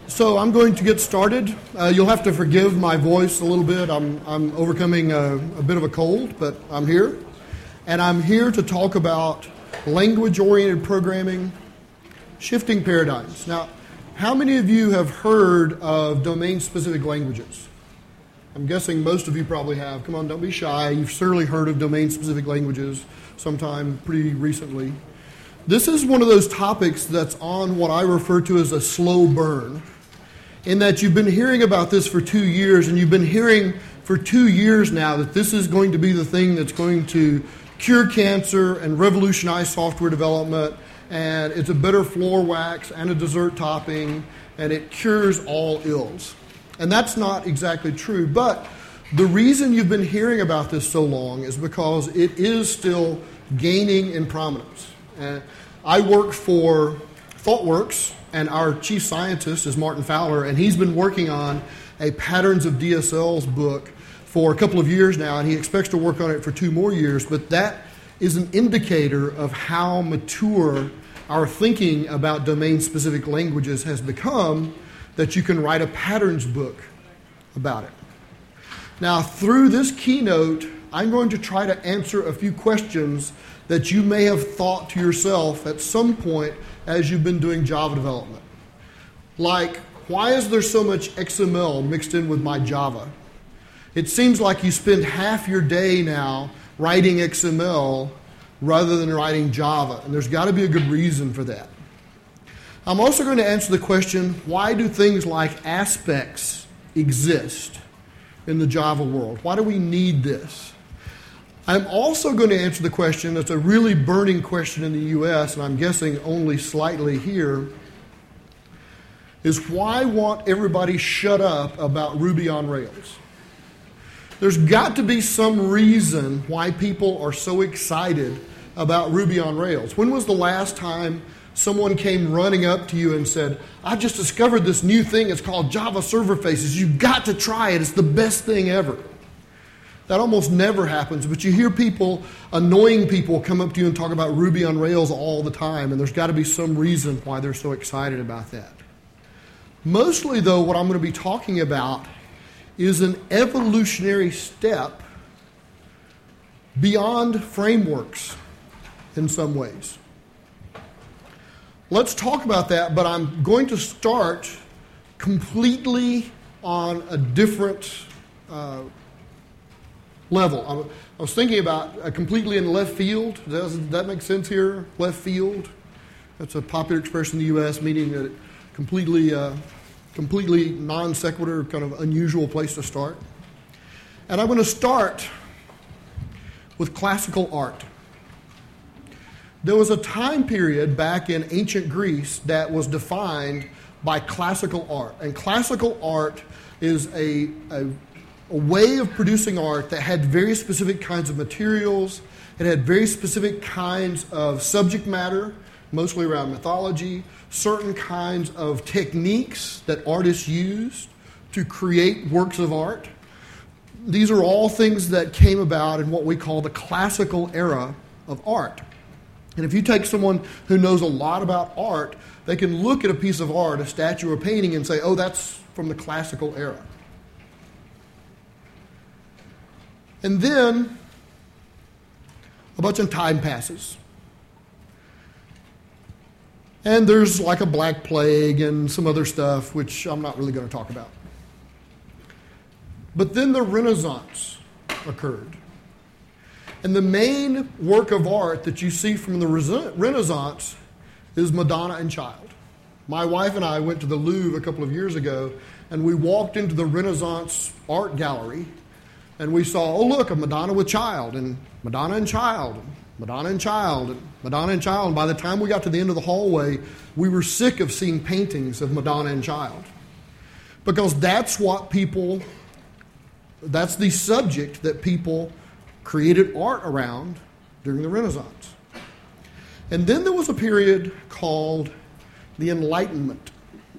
So I'm going to get started. You'll have to forgive my voice a little bit. I'm overcoming a bit of a cold, but I'm here. And I'm here to talk about language-oriented programming, shifting paradigms. Now, how many of you have heard of domain-specific languages? I'm guessing most of you probably have. Come on, don't be shy. You've certainly heard of domain-specific languages sometime pretty recently. This is one of those topics that's on what I refer to as a slow burn, in that you've been hearing about this for 2 years, and you've been hearing for 2 years now that this is going to be the thing that's going to cure cancer and revolutionize software development, and it's a better floor wax and a dessert topping, and it cures all ills. And that's not exactly true, but the reason you've been hearing about this so long is because it is still gaining in prominence. I work for ThoughtWorks, and our chief scientist is Martin Fowler, and he's been working on a Patterns of DSLs book for a couple of years now, and he expects to work on it for 2 more years, but that is an indicator of how mature our thinking about domain-specific languages has become, that you can write a patterns book about it. Now, through this keynote, I'm going to try to answer a few questions that you may have thought to yourself at some point as you've been doing Java development. Like, why is there so much XML mixed in with my Java? It seems like you spend half your day now writing XML rather than writing Java, and there's got to be a good reason for that. I'm also going to answer the question, why do things like aspects exist in the Java world? Why do we need this? I'm also going to answer the question that's a really burning question in the U.S., and I'm guessing only slightly here, is why won't everybody shut up about Ruby on Rails? There's got to be some reason why people are so excited about Ruby on Rails. When was the last time someone came running up to you and said, I just discovered this new thing, it's called Java Server Faces, you've got to try it, it's the best thing ever? That almost never happens, but you hear people, annoying people, come up to you and talk about Ruby on Rails all the time, and there's got to be some reason why they're so excited about that. Mostly, though, what I'm going to be talking about is an evolutionary step beyond frameworks in some ways. Let's talk about that, but I'm going to start completely on a different level. I was thinking about completely in left field. Does that make sense here? Left field? That's a popular expression in the U.S. meaning that completely non sequitur, kind of unusual place to start. And I'm going to start with classical art. There was a time period back in ancient Greece that was defined by classical art. And classical art is a way of producing art that had very specific kinds of materials. It had very specific kinds of subject matter, mostly around mythology, certain kinds of techniques that artists used to create works of art. These are all things that came about in what we call the classical era of art. And if you take someone who knows a lot about art, they can look at a piece of art, a statue or painting, and say, oh, that's from the classical era. And then a bunch of time passes. And there's like a Black Plague and some other stuff, which I'm not really going to talk about. But then the Renaissance occurred. And the main work of art that you see from the Renaissance is Madonna and Child. My wife and I went to the Louvre a couple of years ago, and we walked into the Renaissance art gallery, and we saw, oh, look, a Madonna with Child, and Madonna and Child, and Madonna and Child, and Madonna and Child. And by the time we got to the end of the hallway, we were sick of seeing paintings of Madonna and Child. Because that's the subject that people created art around during the Renaissance. And then there was a period called the Enlightenment.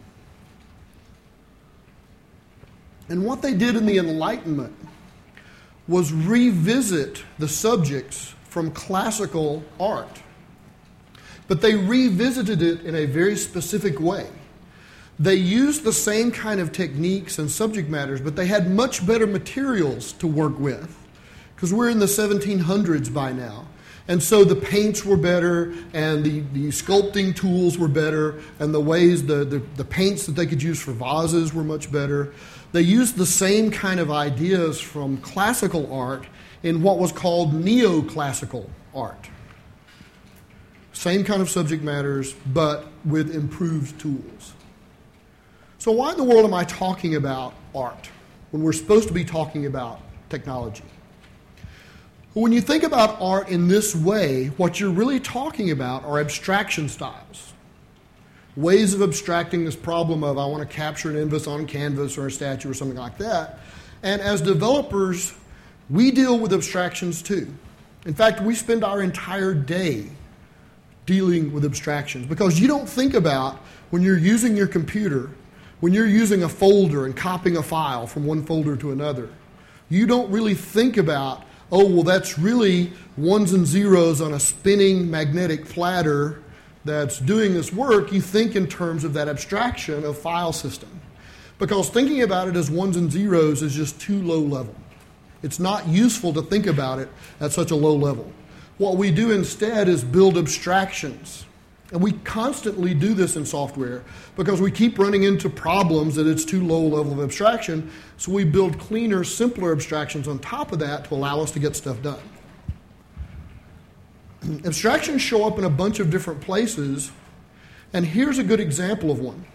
And what they did in the Enlightenment was revisit the subjects from classical art. But they revisited it in a very specific way. They used the same kind of techniques and subject matters, but they had much better materials to work with, because we're in the 1700s by now. And so the paints were better, and the sculpting tools were better, and the ways, the paints that they could use for vases were much better. They used the same kind of ideas from classical art in what was called neoclassical art. Same kind of subject matters, but with improved tools. So why in the world am I talking about art when we're supposed to be talking about technology? When you think about art in this way, what you're really talking about are abstraction styles. Ways of abstracting this problem of I want to capture an invis on canvas or a statue or something like that. And as developers, we deal with abstractions too. In fact, we spend our entire day dealing with abstractions, because you don't think about, when you're using your computer, when you're using a folder and copying a file from one folder to another, you don't really think about, oh, well, that's really ones and zeros on a spinning magnetic platter that's doing this work. You think in terms of that abstraction of file system, because thinking about it as ones and zeros is just too low level. It's not useful to think about it at such a low level. What we do instead is build abstractions. And we constantly do this in software because we keep running into problems that it's too low level of abstraction. So we build cleaner, simpler abstractions on top of that to allow us to get stuff done. Abstractions show up in a bunch of different places, and here's a good example of one.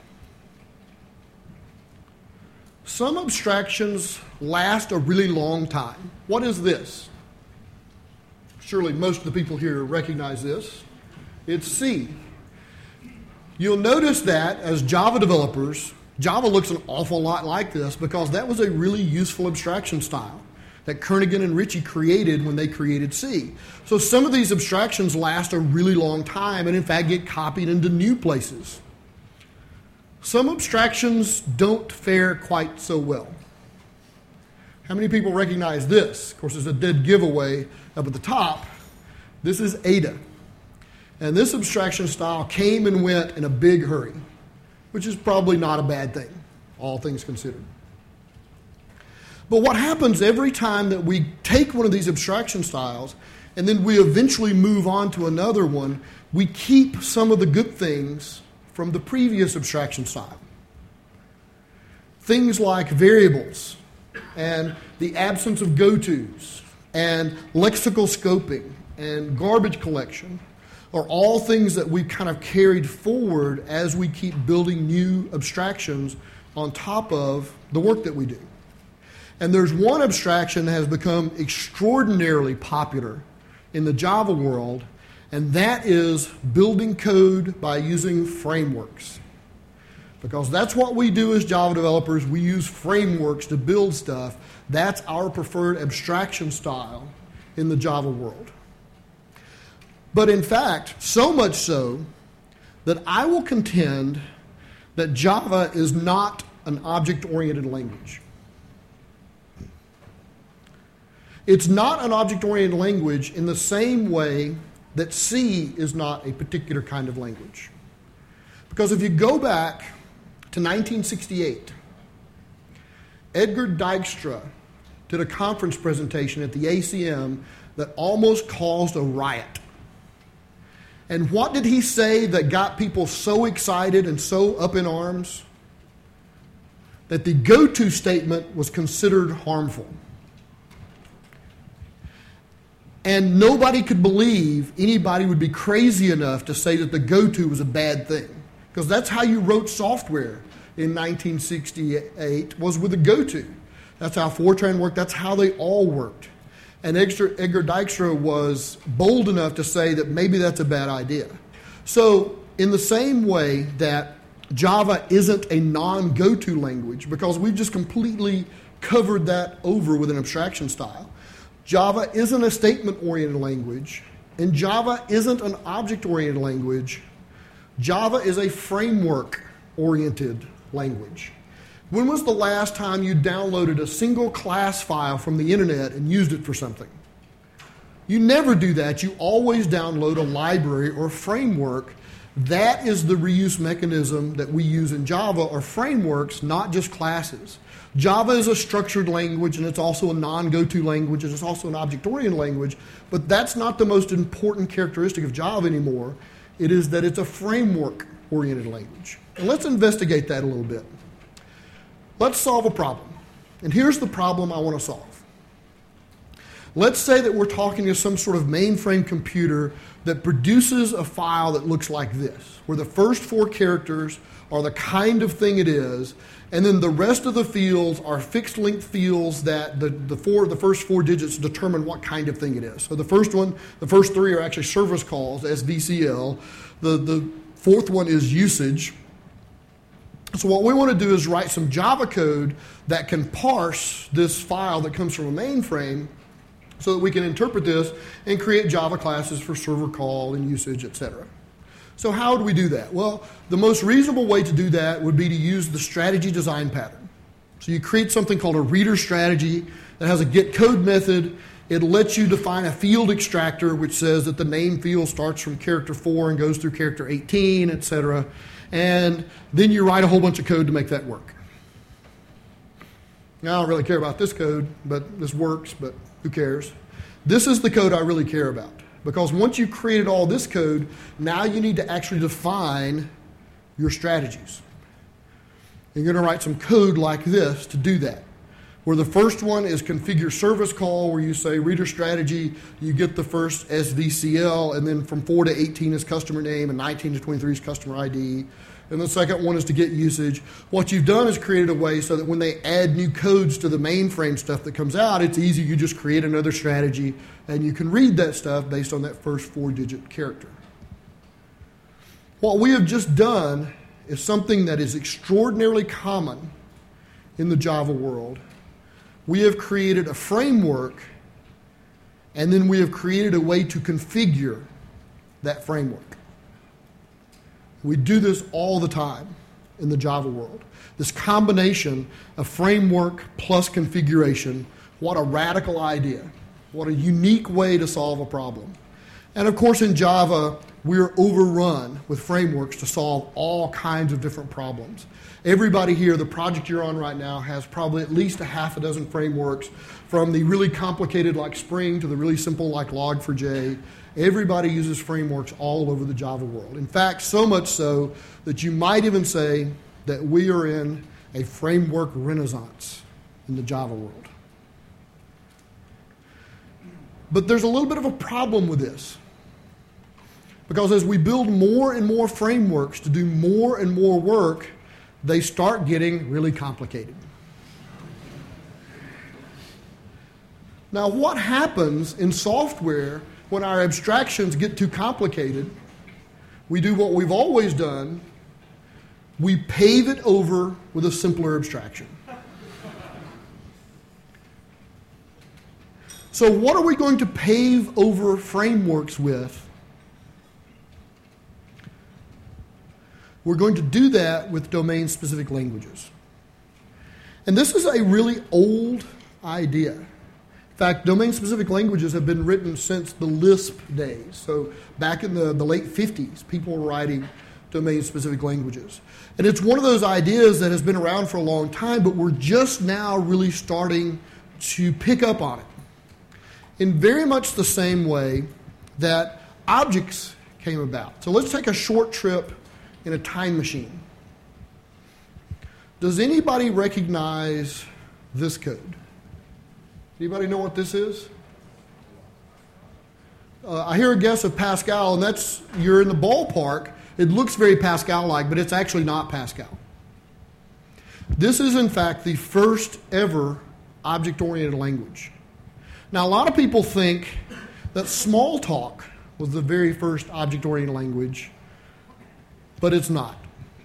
Some abstractions last a really long time. What is this? Surely most of the people here recognize this. It's C. You'll notice that as Java developers, Java looks an awful lot like this because that was a really useful abstraction style that Kernighan and Ritchie created when they created C. So some of these abstractions last a really long time and in fact get copied into new places. Some abstractions don't fare quite so well. How many people recognize this? Of course, there's a dead giveaway up at the top. This is Ada. And this abstraction style came and went in a big hurry, which is probably not a bad thing, all things considered. But what happens every time that we take one of these abstraction styles and then we eventually move on to another one, we keep some of the good things from the previous abstraction style. Things like variables and the absence of go-tos and lexical scoping and garbage collection are all things that we've kind of carried forward as we keep building new abstractions on top of the work that we do. And there's one abstraction that has become extraordinarily popular in the Java world, and that is building code by using frameworks. Because that's what we do as Java developers. We use frameworks to build stuff. That's our preferred abstraction style in the Java world. But in fact, so much so that I will contend that Java is not an object-oriented language. It's not an object-oriented language in the same way that C is not a particular kind of language. Because if you go back to 1968, Edgar Dijkstra did a conference presentation at the ACM that almost caused a riot. And what did he say that got people so excited and so up in arms? That the go-to statement was considered harmful. And nobody could believe anybody would be crazy enough to say that the go-to was a bad thing. Because that's how you wrote software in 1968, was with a go-to. That's how Fortran worked. That's how they all worked. And Edgar Dijkstra was bold enough to say that maybe that's a bad idea. So in the same way that Java isn't a non-go-to language, because we've just completely covered that over with an abstraction style, Java isn't a statement-oriented language, and Java isn't an object-oriented language. Java is a framework-oriented language. When was the last time you downloaded a single class file from the internet and used it for something? You never do that. You always download a library or framework That is the reuse mechanism that we use in Java, or frameworks, not just classes. Java is a structured language, and it's also a non-goto language, and it's also an object-oriented language, but that's not the most important characteristic of Java anymore. It is that it's a framework-oriented language. And let's investigate that a little bit. Let's solve a problem. And here's the problem I want to solve. Let's say that we're talking to some sort of mainframe computer that produces a file that looks like this, where the first 4 characters are the kind of thing it is, and then the rest of the fields are fixed length fields that the first 4 digits determine what kind of thing it is. So the first 3 are actually service calls, SVCL. The 4th one is usage. So what we want to do is write some Java code that can parse this file that comes from a mainframe so that we can interpret this and create Java classes for server call and usage, etc. So how do we do that? Well, the most reasonable way to do that would be to use the strategy design pattern. So you create something called a reader strategy that has a get code method. It lets you define a field extractor, which says that the name field starts from character 4 and goes through character 18, etc. And then you write a whole bunch of code to make that work. Now, I don't really care about this code, but this works, but who cares? This is the code I really care about. Because once you've created all this code, now you need to actually define your strategies. You're going to write some code like this to do that. Where the first one is configure service call, where you say reader strategy, you get the first SVCL, and then from 4 to 18 is customer name, and 19 to 23 is customer ID. And the second one is to get usage. What you've done is created a way so that when they add new codes to the mainframe stuff that comes out, it's easy. You just create another strategy, and you can read that stuff based on that first 4-digit character. What we have just done is something that is extraordinarily common in the Java world. We have created a framework, and then we have created a way to configure that framework. We do this all the time in the Java world. This combination of framework plus configuration, what a radical idea. What a unique way to solve a problem. And of course in Java, we're overrun with frameworks to solve all kinds of different problems. Everybody here, the project you're on right now, has probably at least a half a dozen frameworks, from the really complicated like Spring to the really simple like Log4j. Everybody uses frameworks all over the Java world. In fact, so much so that you might even say that we are in a framework renaissance in the Java world. But there's a little bit of a problem with this. Because as we build more and more frameworks to do more and more work, they start getting really complicated. Now, what happens in software when our abstractions get too complicated? We do what we've always done. We pave it over with a simpler abstraction. So what are we going to pave over frameworks with? We're going to do that with domain-specific languages. And this is a really old idea. In fact, domain-specific languages have been written since the Lisp days. So back in the late 50s, people were writing domain-specific languages. And it's one of those ideas that has been around for a long time, but we're just now really starting to pick up on it. In very much the same way that objects came about. So let's take a short trip in a time machine. Does anybody recognize this code? Anybody know what this is? I hear a guess of Pascal, and that's, you're in the ballpark. It looks very Pascal-like, but it's actually not Pascal. This is, in fact, the first ever object-oriented language. Now, a lot of people think that Smalltalk was the very first object-oriented language, but it's not.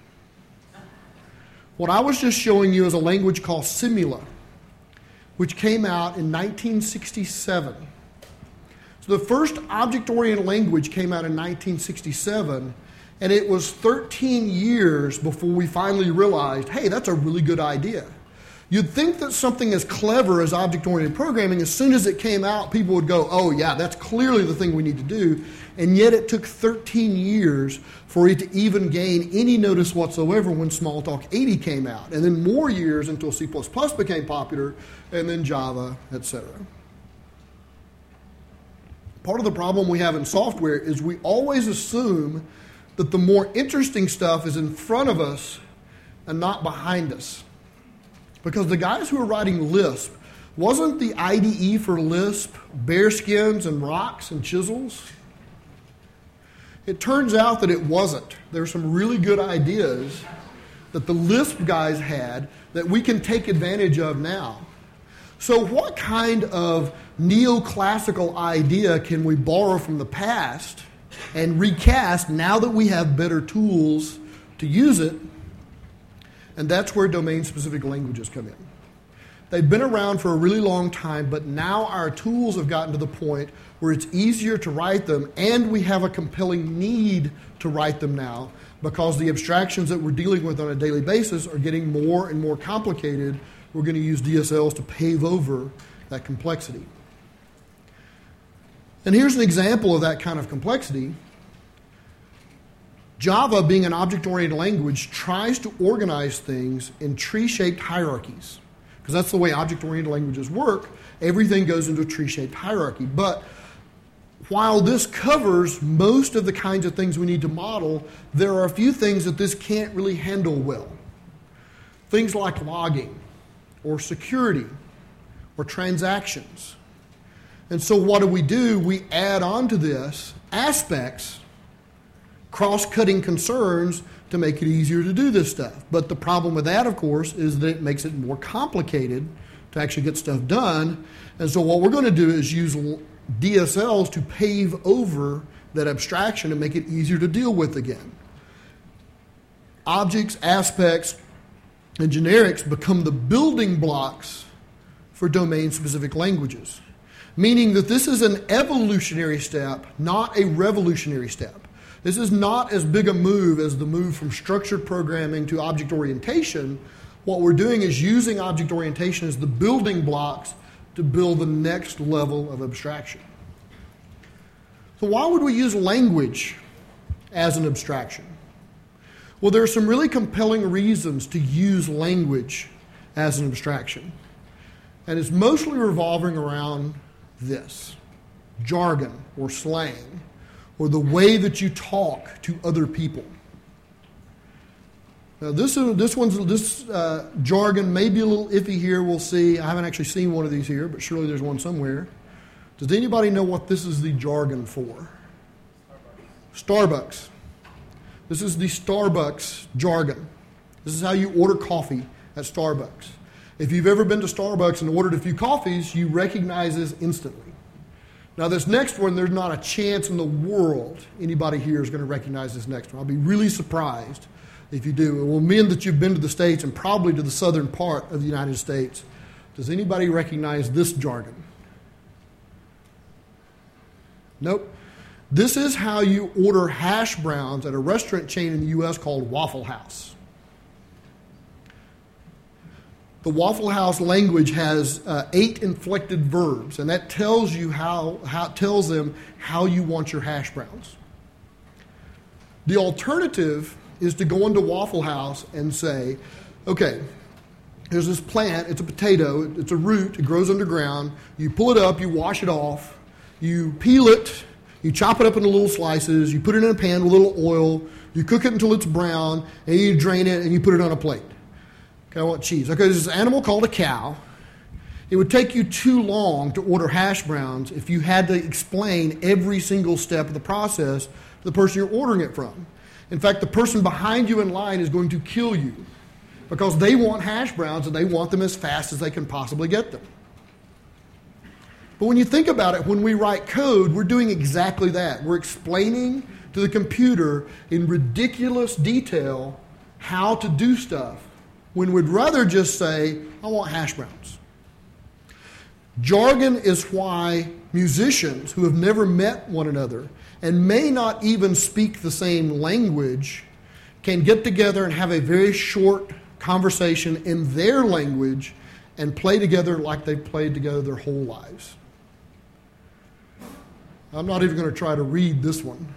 What I was just showing you is a language called Simula, which came out in 1967. So the first object-oriented language came out in 1967, and it was 13 years before we finally realized, hey, that's a really good idea. You'd think that something as clever as object-oriented programming, as soon as it came out, people would go, oh yeah, that's clearly the thing we need to do. And yet it took 13 years for it to even gain any notice whatsoever when Smalltalk 80 came out. And then more years until C++ became popular, and then Java, etc. Part of the problem we have in software is we always assume that the more interesting stuff is in front of us and not behind us. Because the guys who were writing Lisp, wasn't the IDE for Lisp bearskins and rocks and chisels? It turns out that it wasn't. There are some really good ideas that the Lisp guys had that we can take advantage of now. So what kind of neoclassical idea can we borrow from the past and recast now that we have better tools to use it? And that's where domain-specific languages come in. They've been around for a really long time, but now our tools have gotten to the point where it's easier to write them, and we have a compelling need to write them now because the abstractions that we're dealing with on a daily basis are getting more and more complicated. We're going to use DSLs to pave over that complexity. And here's an example of that kind of complexity. Java, being an object-oriented language, tries to organize things in tree-shaped hierarchies. Because that's the way object-oriented languages work. Everything goes into a tree-shaped hierarchy. But while this covers most of the kinds of things we need to model, there are a few things that this can't really handle well. Things like logging, or security, or transactions. And so what do? We add on to this aspects, cross-cutting concerns to make it easier to do this stuff. But the problem with that, of course, is that it makes it more complicated to actually get stuff done. And so what we're going to do is use DSLs to pave over that abstraction and make it easier to deal with again. Objects, aspects, and generics become the building blocks for domain-specific languages, meaning that this is an evolutionary step, not a revolutionary step. This is not as big a move as the move from structured programming to object orientation. What we're doing is using object orientation as the building blocks to build the next level of abstraction. So why would we use language as an abstraction? Well, there are some really compelling reasons to use language as an abstraction. And it's mostly revolving around this: jargon or slang, or the way that you talk to other people. Now this jargon may be a little iffy here, we'll see. I haven't actually seen one of these here, but surely there's one somewhere. Does anybody know what this is the jargon for? Starbucks. This is the Starbucks jargon. This is how you order coffee at Starbucks. If you've ever been to Starbucks and ordered a few coffees, you recognize this instantly. Now this next one, there's not a chance in the world anybody here is going to recognize this next one. I'll be really surprised if you do. It will mean that you've been to the States and probably to the southern part of the United States. Does anybody recognize this jargon? Nope. This is how you order hash browns at a restaurant chain in the U.S. called Waffle House. The Waffle House language has 8 inflected verbs, and that tells you tells them how you want your hash browns. The alternative is to go into Waffle House and say, okay, there's this plant, it's a potato, it's a root, it grows underground, you pull it up, you wash it off, you peel it, you chop it up into little slices, you put it in a pan with a little oil, you cook it until it's brown, and you drain it and you put it on a plate. Okay, I want cheese. Okay, there's this animal called a cow. It would take you too long to order hash browns if you had to explain every single step of the process to the person you're ordering it from. In fact, the person behind you in line is going to kill you because they want hash browns and they want them as fast as they can possibly get them. But when you think about it, when we write code, we're doing exactly that. We're explaining to the computer in ridiculous detail how to do stuff when we'd rather just say, I want hash browns. Jargon is why musicians who have never met one another and may not even speak the same language can get together and have a very short conversation in their language and play together like they've played together their whole lives. I'm not even going to try to read this one.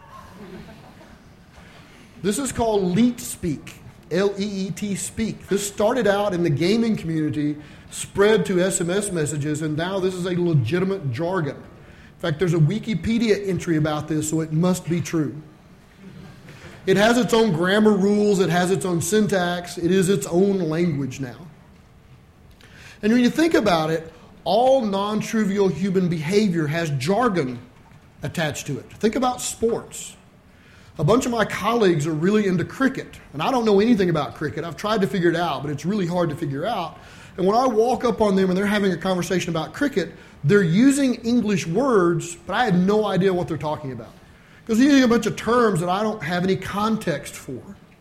This is called Leet Speak, L-E-E-T Speak. This started out in the gaming community, spread to SMS messages, and now this is a legitimate jargon. In fact, there's a Wikipedia entry about this, so it must be true. It has its own grammar rules, it has its own syntax, it is its own language now. And when you think about it, all non-trivial human behavior has jargon attached to it. Think about sports. A bunch of my colleagues are really into cricket, and I don't know anything about cricket. I've tried to figure it out, but it's really hard to figure out. And when I walk up on them and they're having a conversation about cricket, they're using English words, but I have no idea what they're talking about. Because they're using a bunch of terms that I don't have any context for.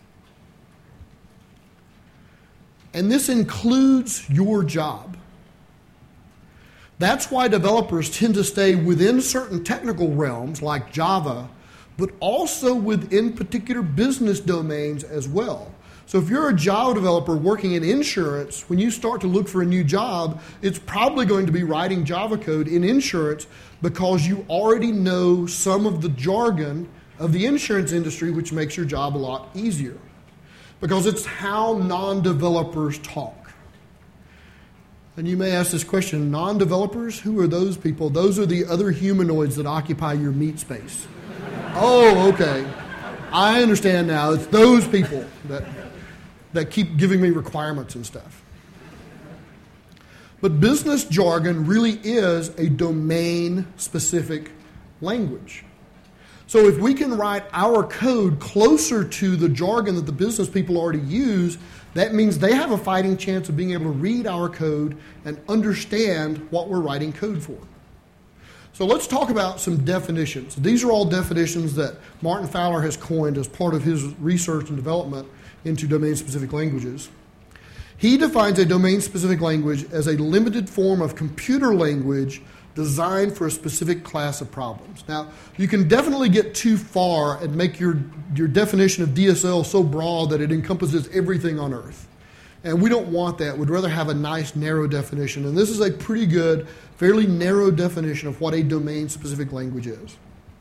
And this includes your job. That's why developers tend to stay within certain technical realms like Java, but also within particular business domains as well. So if you're a Java developer working in insurance, when you start to look for a new job, it's probably going to be writing Java code in insurance because you already know some of the jargon of the insurance industry, which makes your job a lot easier. Because it's how non-developers talk. And you may ask this question, non-developers, who are those people? Those are the other humanoids that occupy your meat space. Oh, okay. I understand now. It's those people that keep giving me requirements and stuff. But business jargon really is a domain-specific language. So if we can write our code closer to the jargon that the business people already use, that means they have a fighting chance of being able to read our code and understand what we're writing code for. So let's talk about some definitions. These are all definitions that Martin Fowler has coined as part of his research and development into domain-specific languages. He defines a domain-specific language as a limited form of computer language designed for a specific class of problems. Now, you can definitely get too far and make your definition of DSL so broad that it encompasses everything on Earth. And we don't want that. We'd rather have a nice, narrow definition. And this is a pretty good, fairly narrow definition of what a domain-specific language is.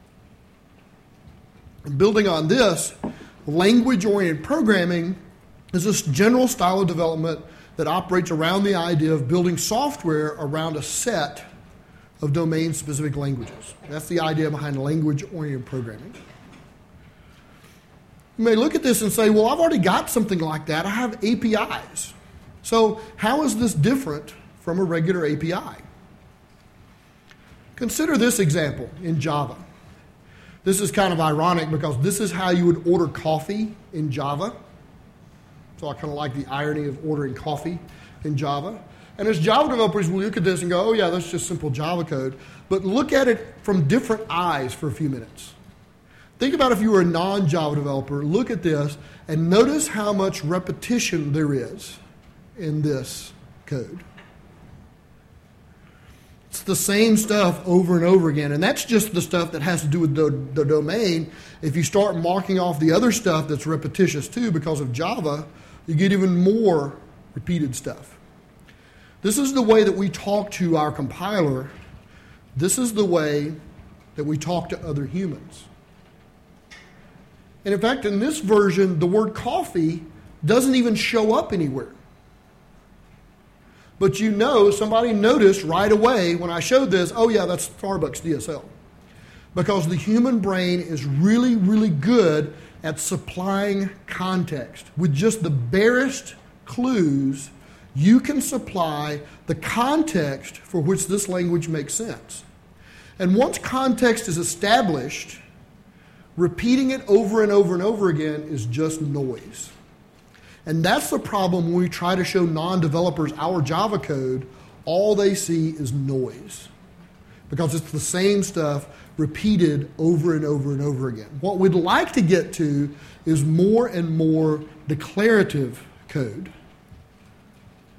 And building on this, language-oriented programming is this general style of development that operates around the idea of building software around a set of domain-specific languages. That's the idea behind language-oriented programming. You may look at this and say, well, I've already got something like that. I have APIs. So how is this different from a regular API? Consider this example in Java. This is kind of ironic because this is how you would order coffee in Java. So I kind of like the irony of ordering coffee in Java. And as Java developers, we look at this and go, oh yeah, that's just simple Java code. But look at it from different eyes for a few minutes. Think about if you were a non-Java developer, look at this, and notice how much repetition there is in this code. It's the same stuff over and over again, and that's just the stuff that has to do with the domain. If you start marking off the other stuff that's repetitious too because of Java, you get even more repeated stuff. This is the way that we talk to our compiler. This is the way that we talk to other humans. And in fact, in this version, the word coffee doesn't even show up anywhere. But you know, somebody noticed right away when I showed this, oh yeah, that's Starbucks DSL. Because the human brain is really, really good at supplying context. With just the barest clues, you can supply the context for which this language makes sense. And once context is established, repeating it over and over and over again is just noise. And that's the problem when we try to show non-developers our Java code. All they see is noise. Because it's the same stuff repeated over and over and over again. What we'd like to get to is more and more declarative code.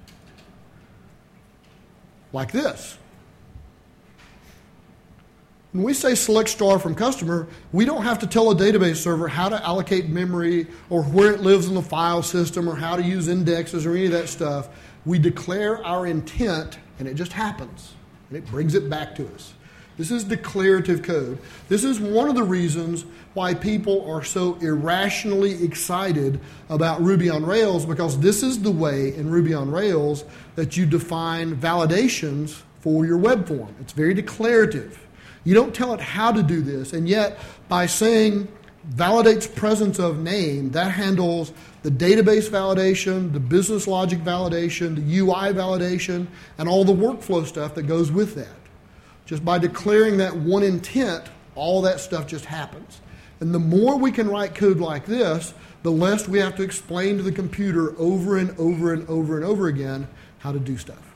Like this. When we say select star from customer, we don't have to tell a database server how to allocate memory or where it lives in the file system or how to use indexes or any of that stuff. We declare our intent, and it just happens, and it brings it back to us. This is declarative code. This is one of the reasons why people are so irrationally excited about Ruby on Rails, because this is the way in Ruby on Rails that you define validations for your web form. It's very declarative. You don't tell it how to do this, and yet by saying validates presence of name, that handles the database validation, the business logic validation, the UI validation, and all the workflow stuff that goes with that. Just by declaring that one intent, all that stuff just happens. And the more we can write code like this, the less we have to explain to the computer over and over and over and over again how to do stuff.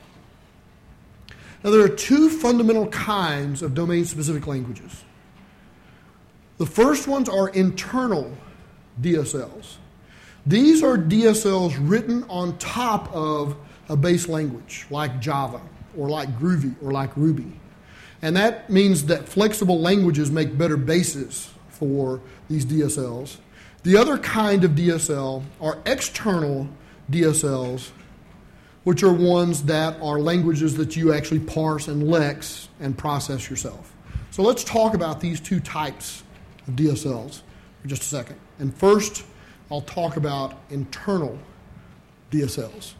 Now, there are two fundamental kinds of domain-specific languages. The first ones are internal DSLs. These are DSLs written on top of a base language, like Java, or like Groovy, or like Ruby. And that means that flexible languages make better bases for these DSLs. The other kind of DSL are external DSLs, which are ones that are languages that you actually parse and lex and process yourself. So let's talk about these two types of DSLs for just a second. And first, I'll talk about internal DSLs.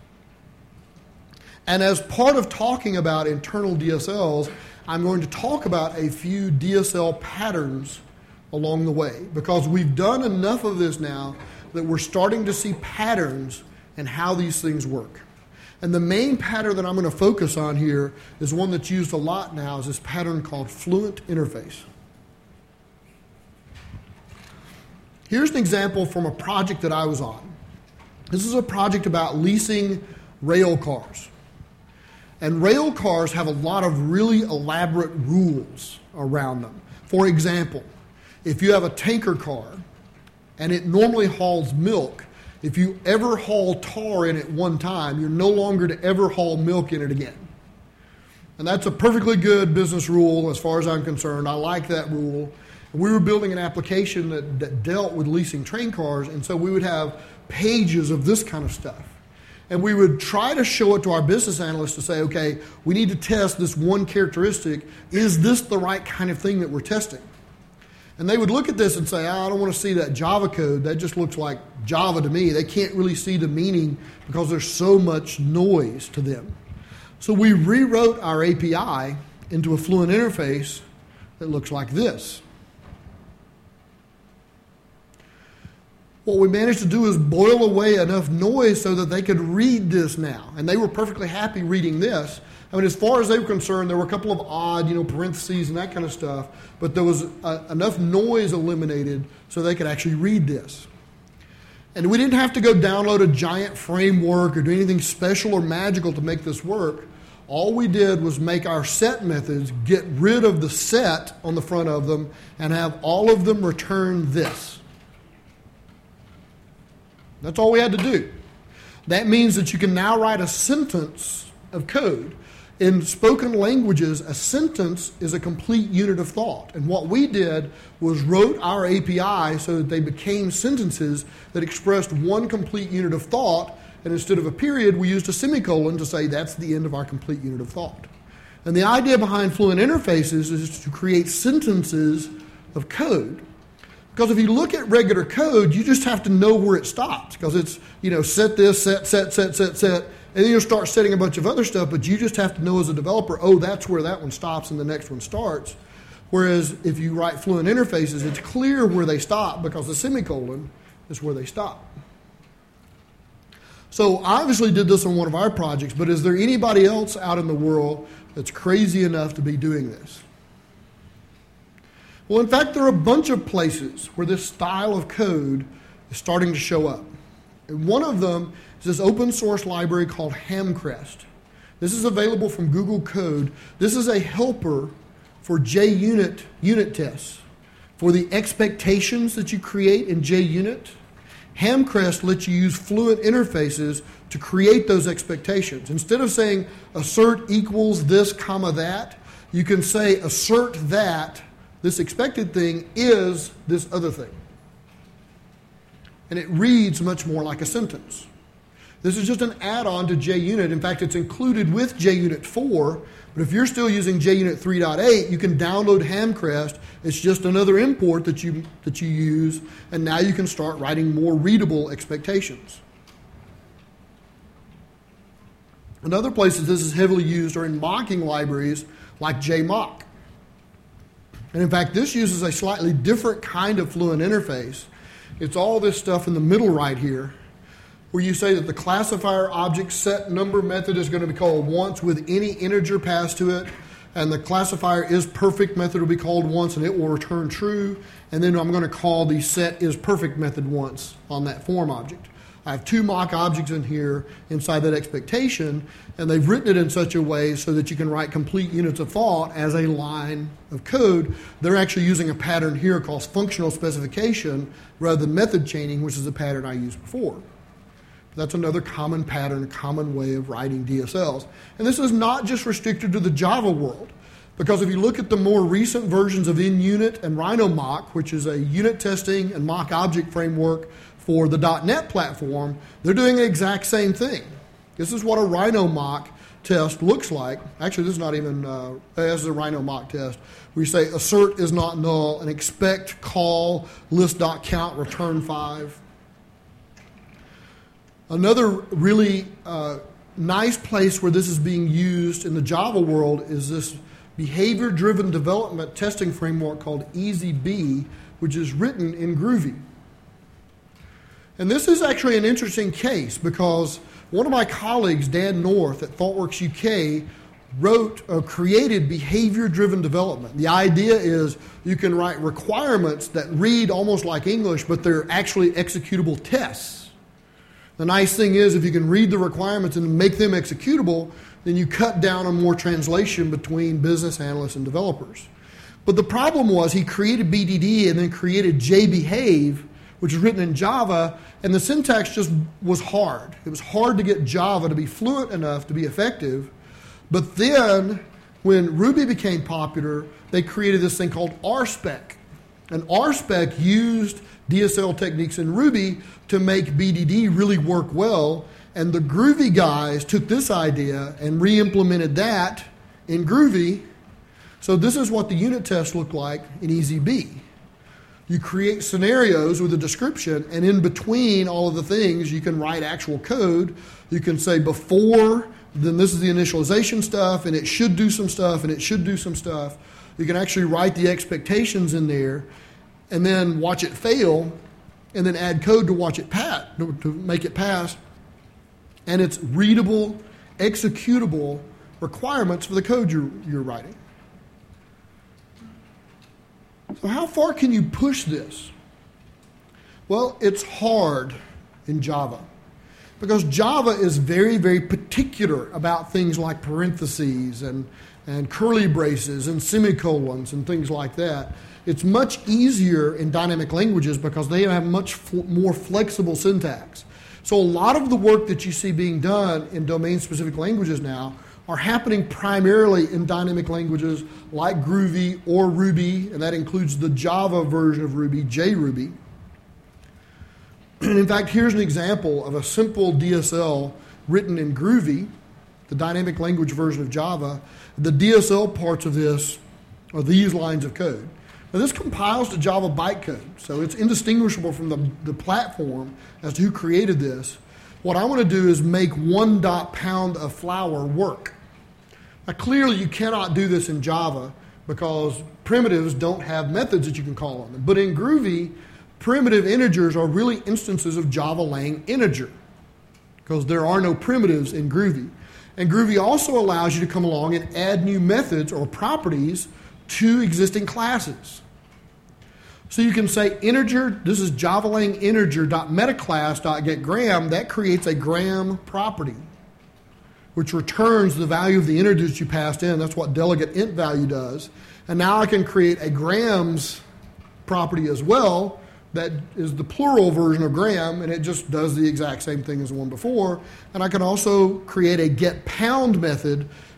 And as part of talking about internal DSLs, I'm going to talk about a few DSL patterns along the way, because we've done enough of this now that we're starting to see patterns in how these things work. And the main pattern that I'm going to focus on here is one that's used a lot now, is this pattern called Fluent Interface. Here's an example from a project that I was on. This is a project about leasing rail cars. And rail cars have a lot of really elaborate rules around them. For example, if you have a tanker car and it normally hauls milk, if you ever haul tar in it one time, you're no longer to ever haul milk in it again. And that's a perfectly good business rule as far as I'm concerned. I like that rule. We were building an application that dealt with leasing train cars, and so we would have pages of this kind of stuff. And we would try to show it to our business analysts to say, okay, we need to test this one characteristic. Is this the right kind of thing that we're testing? And they would look at this and say, I don't want to see that Java code. That just looks like Java to me. They can't really see the meaning because there's so much noise to them. So we rewrote our API into a Fluent interface that looks like this. What we managed to do is boil away enough noise so that they could read this now. And they were perfectly happy reading this. I mean, as far as they were concerned, there were a couple of odd, parentheses and that kind of stuff, but there was enough noise eliminated so they could actually read this. And we didn't have to go download a giant framework or do anything special or magical to make this work. All we did was make our set methods get rid of the set on the front of them and have all of them return this. That's all we had to do. That means that you can now write a sentence of code. In spoken languages, a sentence is a complete unit of thought. And what we did was wrote our API so that they became sentences that expressed one complete unit of thought. And instead of a period, we used a semicolon to say that's the end of our complete unit of thought. And the idea behind Fluent interfaces is to create sentences of code. Because if you look at regular code, you just have to know where it stops. Because it's, set this, set. And then you'll start setting a bunch of other stuff, but you just have to know as a developer, that's where that one stops and the next one starts. Whereas if you write Fluent interfaces, it's clear where they stop because the semicolon is where they stop. So I obviously did this on one of our projects, but is there anybody else out in the world that's crazy enough to be doing this? Well, in fact, there are a bunch of places where this style of code is starting to show up. And one of them is this open source library called Hamcrest. This is available from Google Code. This is a helper for JUnit unit tests. For the expectations that you create in JUnit, Hamcrest lets you use Fluent interfaces to create those expectations. Instead of saying assert equals this, comma, that, you can say assert that this expected thing is this other thing. And it reads much more like a sentence. This is just an add-on to JUnit. In fact, it's included with JUnit 4, but if you're still using JUnit 3.8, you can download Hamcrest. It's just another import that you use, and now you can start writing more readable expectations. In other places this is heavily used are in mocking libraries like JMock. And in fact, this uses a slightly different kind of Fluent interface. It's all this stuff in the middle right here, where you say that the classifier object set number method is going to be called once with any integer passed to it, and the classifier is perfect method will be called once and it will return true, and then I'm going to call the set is perfect method once on that form object. I have two mock objects in here inside that expectation, and they've written it in such a way so that you can write complete units of thought as a line of code. They're actually using a pattern here called functional specification rather than method chaining, which is a pattern I used before. That's another common pattern, a common way of writing DSLs. And this is not just restricted to the Java world, because if you look at the more recent versions of InUnit and RhinoMock, which is a unit testing and mock object framework for the .NET platform, they're doing the exact same thing. This is what a RhinoMock test looks like. Actually, this is not even, this is a RhinoMock test. We say assert is not null and expect call list.count return 5. Another really nice place where this is being used in the Java world is this behavior-driven development testing framework called EasyB, which is written in Groovy. And this is actually an interesting case because one of my colleagues, Dan North at ThoughtWorks UK, created behavior-driven development. The idea is you can write requirements that read almost like English, but they're actually executable tests. The nice thing is if you can read the requirements and make them executable, then you cut down on more translation between business analysts and developers. But the problem was he created BDD and then created JBehave, which is written in Java, and the syntax just was hard. It was hard to get Java to be fluent enough to be effective. But then, when Ruby became popular, they created this thing called RSpec. And RSpec used DSL techniques in Ruby to make BDD really work well, and the Groovy guys took this idea and re-implemented that in Groovy. So this is what the unit tests look like in EasyB. You create scenarios with a description, and in between all of the things, you can write actual code. You can say before, then this is the initialization stuff, and it should do some stuff, and it should do some stuff. You can actually write the expectations in there, and then watch it fail, and then add code to watch it pass, to make it pass. And it's readable, executable requirements for the code you're writing. So how far can you push this? Well, it's hard in Java because Java is very, very particular about things like parentheses and curly braces and semicolons and things like that. It's much easier in dynamic languages because they have much more flexible syntax. So a lot of the work that you see being done in domain-specific languages now are happening primarily in dynamic languages like Groovy or Ruby, and that includes the Java version of Ruby, JRuby. And in fact, here's an example of a simple DSL written in Groovy, the dynamic language version of Java. The DSL parts of this are these lines of code. Now this compiles to Java bytecode, so it's indistinguishable from the platform as to who created this. What I want to do is make 1 pound of flour work. Now clearly you cannot do this in Java because primitives don't have methods that you can call on them. But in Groovy, primitive integers are really instances of Java lang integer because there are no primitives in Groovy. And Groovy also allows you to come along and add new methods or properties to existing classes. So you can say integer, this is javalang integer.metaclass.getGram, that creates a gram property, which returns the value of the integers you passed in. That's what delegate int value does. And now I can create a grams property as well that is the plural version of gram, and it just does the exact same thing as the one before. And I can also create a getPound method,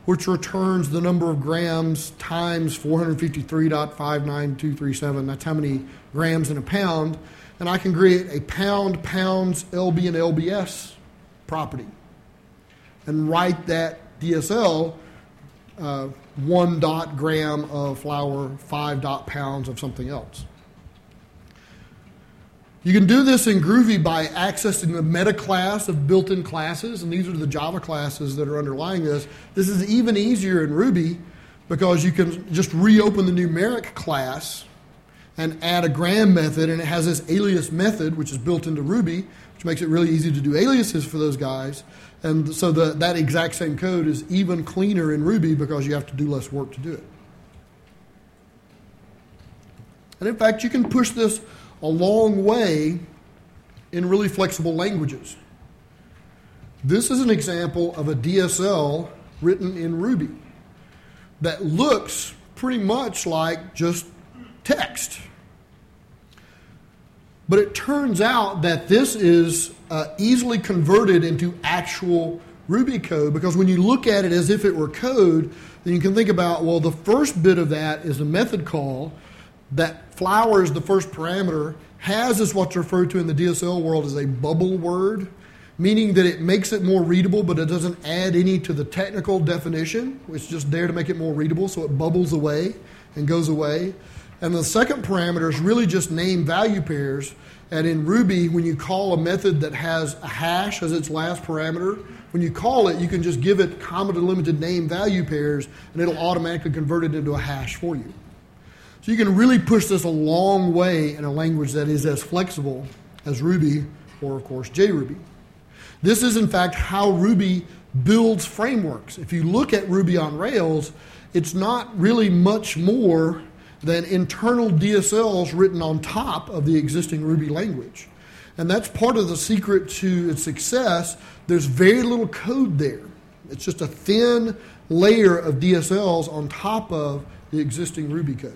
which returns the number of grams times 453.59237. That's how many grams in a pound. And I can create a pound, pounds, LB, and LBS property and write that DSL 1 dot gram of flour, 5 dot pounds of something else. You can do this in Groovy by accessing the meta class of built-in classes, and these are the Java classes that are underlying this. This is even easier in Ruby because you can just reopen the numeric class and add a gram method, and it has this alias method, which is built into Ruby, which makes it really easy to do aliases for those guys. And so that exact same code is even cleaner in Ruby because you have to do less work to do it. And in fact, you can push this a long way in really flexible languages. This is an example of a DSL written in Ruby that looks pretty much like just text. But it turns out that this is easily converted into actual Ruby code, because when you look at it as if it were code, then you can think about, well, the first bit of that is a method call that flour is the first parameter, has is what's referred to in the DSL world as a bubble word, meaning that it makes it more readable, but it doesn't add any to the technical definition. It's just there to make it more readable, so it bubbles away and goes away. And the second parameter is really just name value pairs. And in Ruby, when you call a method that has a hash as its last parameter, when you call it, you can just give it comma delimited name value pairs, and it'll automatically convert it into a hash for you. So you can really push this a long way in a language that is as flexible as Ruby or, of course, JRuby. This is, in fact, how Ruby builds frameworks. If you look at Ruby on Rails, it's not really much more than internal DSLs written on top of the existing Ruby language. And that's part of the secret to its success. There's very little code there. It's just a thin layer of DSLs on top of the existing Ruby code.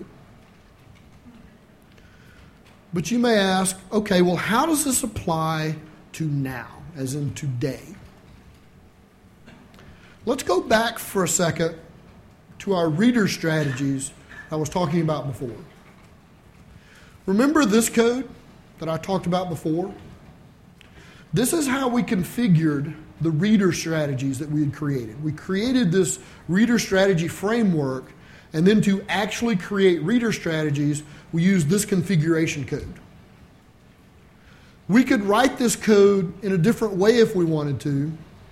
But you may ask, okay, well, how does this apply to now, as in today? Let's go back for a second to our reader strategies I was talking about before. Remember this code that I talked about before? This is how we configured the reader strategies that we had created. We created this reader strategy framework, and then to actually create reader strategies, we used this configuration code. We could write this code in a different way if we wanted to,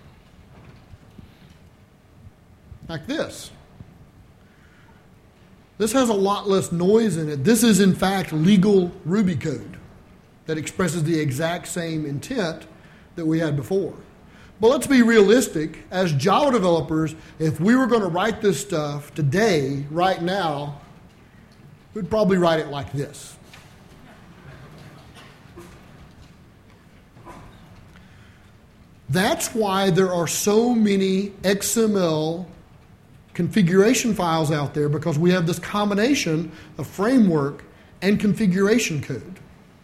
like this. This has a lot less noise in it. This is, in fact, legal Ruby code that expresses the exact same intent that we had before. But let's be realistic. As Java developers, if we were going to write this stuff today, right now, we'd probably write it like this. That's why there are so many XML configuration files out there, because we have this combination of framework and configuration code.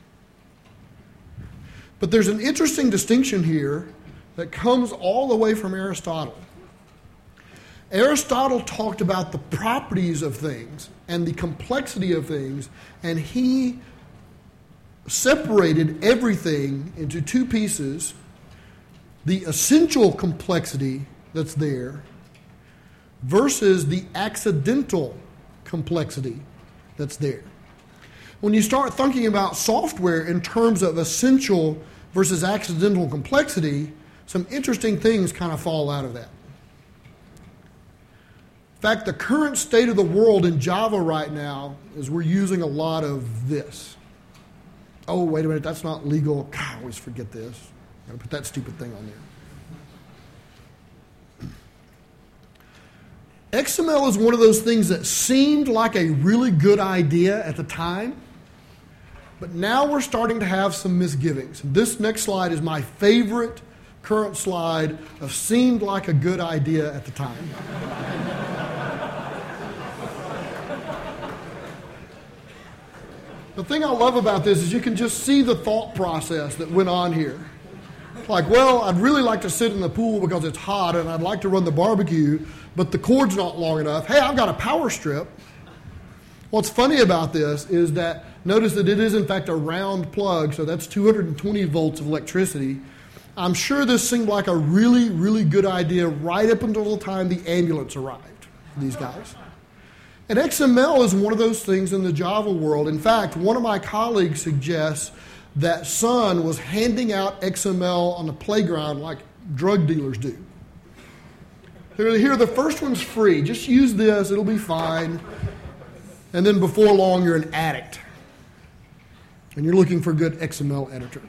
But there's an interesting distinction here that comes all the way from Aristotle. Aristotle talked about the properties of things and the complexity of things, and he separated everything into two pieces: the essential complexity that's there versus the accidental complexity that's there. When you start thinking about software in terms of essential versus accidental complexity, some interesting things kind of fall out of that. In fact, the current state of the world in Java right now is we're using a lot of this. Oh, wait a minute, that's not legal. God, I always forget this. I'm going to put that stupid thing on there. XML is one of those things that seemed like a really good idea at the time, but now we're starting to have some misgivings. This next slide is my favorite current slide of seemed like a good idea at the time. The thing I love about this is you can just see the thought process that went on here. Like, well, I'd really like to sit in the pool because it's hot and I'd like to run the barbecue, but the cord's not long enough. Hey, I've got a power strip. What's funny about this is that, notice that it is in fact a round plug, so that's 220 volts of electricity. I'm sure this seemed like a really, really good idea right up until the time the ambulance arrived, these guys. And XML is one of those things in the Java world. In fact, one of my colleagues suggests that Sun was handing out XML on the playground like drug dealers do. Here, the first one's free. Just use this, it'll be fine. And then before long, you're an addict. And you're looking for a good XML editor.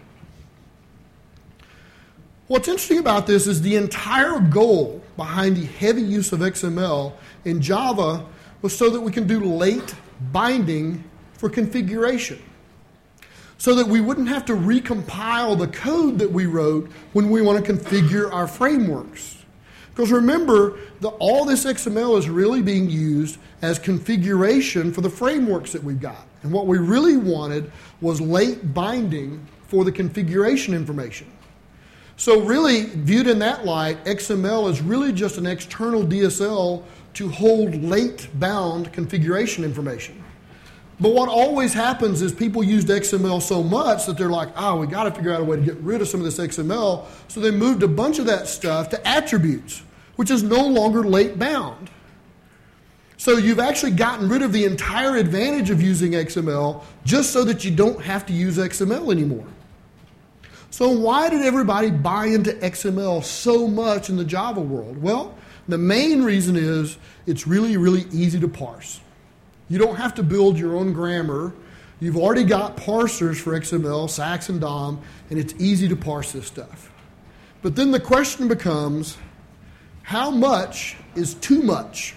What's interesting about this is the entire goal behind the heavy use of XML in Java was so that we can do late binding for configuration, so that we wouldn't have to recompile the code that we wrote when we want to configure our frameworks. Because remember, all this XML is really being used as configuration for the frameworks that we've got. And what we really wanted was late binding for the configuration information. So really, viewed in that light, XML is really just an external DSL to hold late bound configuration information. But what always happens is people used XML so much that they're like, we got to figure out a way to get rid of some of this XML. So they moved a bunch of that stuff to attributes, which is no longer late bound. So you've actually gotten rid of the entire advantage of using XML just so that you don't have to use XML anymore. So why did everybody buy into XML so much in the Java world? Well, the main reason is it's really, really easy to parse. You don't have to build your own grammar. You've already got parsers for XML, Sax and DOM, and it's easy to parse this stuff. But then the question becomes, how much is too much?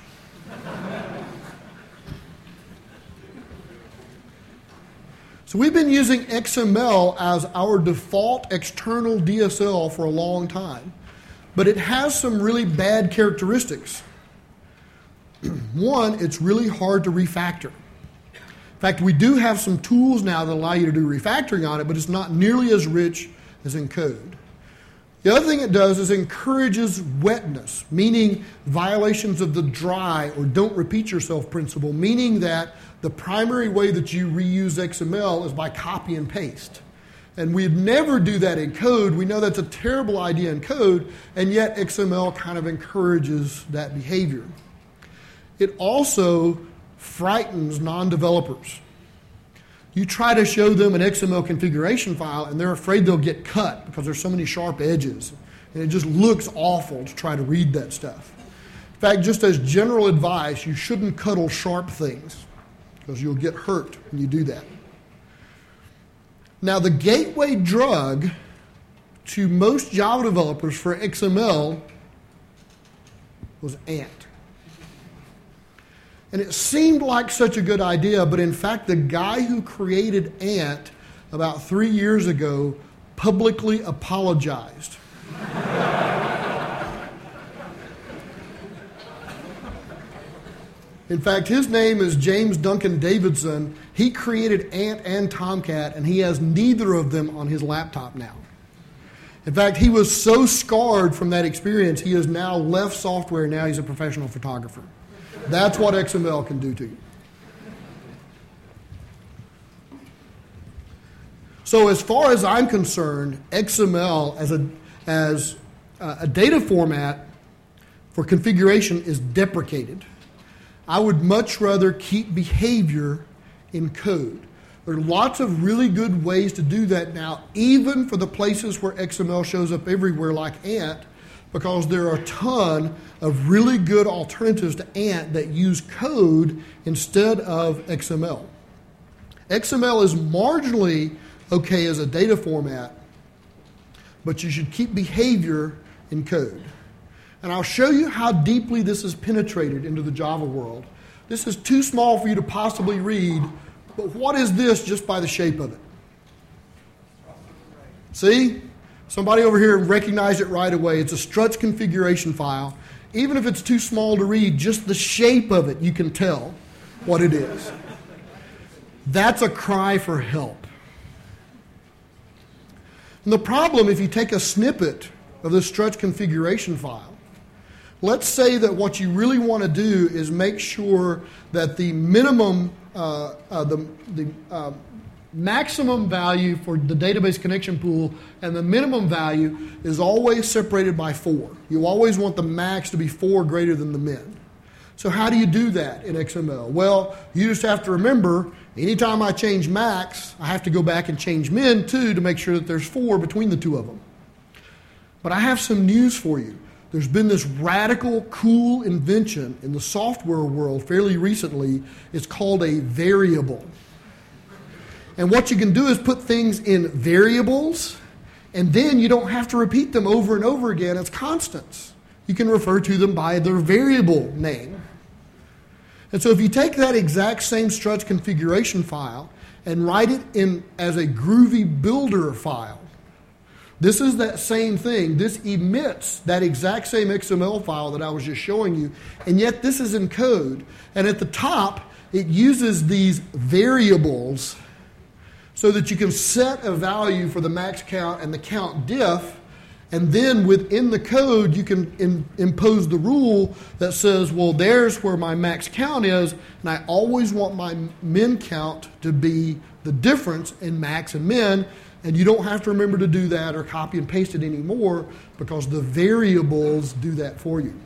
So we've been using XML as our default external DSL for a long time, but it has some really bad characteristics. One, it's really hard to refactor. In fact, we do have some tools now that allow you to do refactoring on it, but it's not nearly as rich as in code. The other thing it does is encourages wetness, meaning violations of the dry or don't repeat yourself principle, meaning that the primary way that you reuse XML is by copy and paste. And we'd never do that in code. We know that's a terrible idea in code, and yet XML kind of encourages that behavior. It also frightens non-developers. You try to show them an XML configuration file, and they're afraid they'll get cut because there's so many sharp edges. And it just looks awful to try to read that stuff. In fact, just as general advice, you shouldn't cuddle sharp things because you'll get hurt when you do that. Now, the gateway drug to most Java developers for XML was Ant. And it seemed like such a good idea, but in fact, the guy who created Ant about 3 years ago publicly apologized. In fact, his name is James Duncan Davidson. He created Ant and Tomcat, and he has neither of them on his laptop now. In fact, he was so scarred from that experience, he has now left software, now he's a professional photographer. That's what XML can do to you. So as far as I'm concerned, XML as a data format for configuration is deprecated. I would much rather keep behavior in code. There are lots of really good ways to do that now, even for the places where XML shows up everywhere like Ant, because there are a ton of really good alternatives to Ant that use code instead of XML. XML is marginally okay as a data format, but you should keep behavior in code. And I'll show you how deeply this is penetrated into the Java world. This is too small for you to possibly read, but what is this just by the shape of it? See? Somebody over here recognized it right away. It's a struts configuration file. Even if it's too small to read, just the shape of it, you can tell what it is. That's a cry for help. And the problem, if you take a snippet of this struts configuration file, let's say that what you really want to do is make sure that the minimum, maximum value for the database connection pool and the minimum value is always separated by 4. You always want the max to be 4 greater than the min. So how do you do that in XML? Well, you just have to remember, anytime I change max, I have to go back and change min too to make sure that there's 4 between the two of them. But I have some news for you. There's been this radical, cool invention in the software world fairly recently. It's called a variable. And what you can do is put things in variables, and then you don't have to repeat them over and over again as constants. You can refer to them by their variable name. And so if you take that exact same struts configuration file and write it in as a Groovy Builder file, this is that same thing. This emits that exact same XML file that I was just showing you, and yet this is in code. And at the top, it uses these variables so that you can set a value for the max count and the count diff, and then within the code you can impose the rule that says, well, there's where my max count is, and I always want my min count to be the difference in max and min, and you don't have to remember to do that or copy and paste it anymore because the variables do that for you.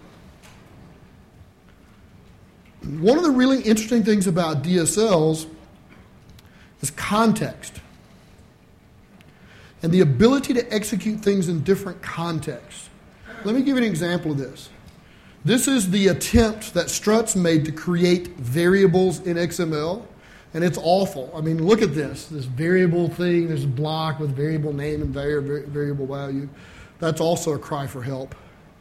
One of the really interesting things about DSLs is context and the ability to execute things in different contexts. Let me give you an example of this. This is the attempt that Struts made to create variables in XML, and it's awful. I mean, look at this variable thing, there's a block with variable name and variable value. That's also a cry for help.